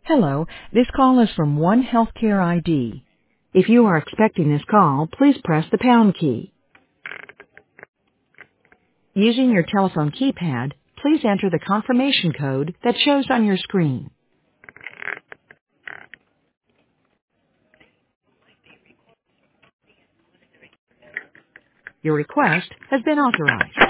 Hello, this call is from One Healthcare ID. If you are expecting this call, please press the pound key. Using your telephone keypad, please enter the confirmation code that shows on your screen. Your request has been authorized.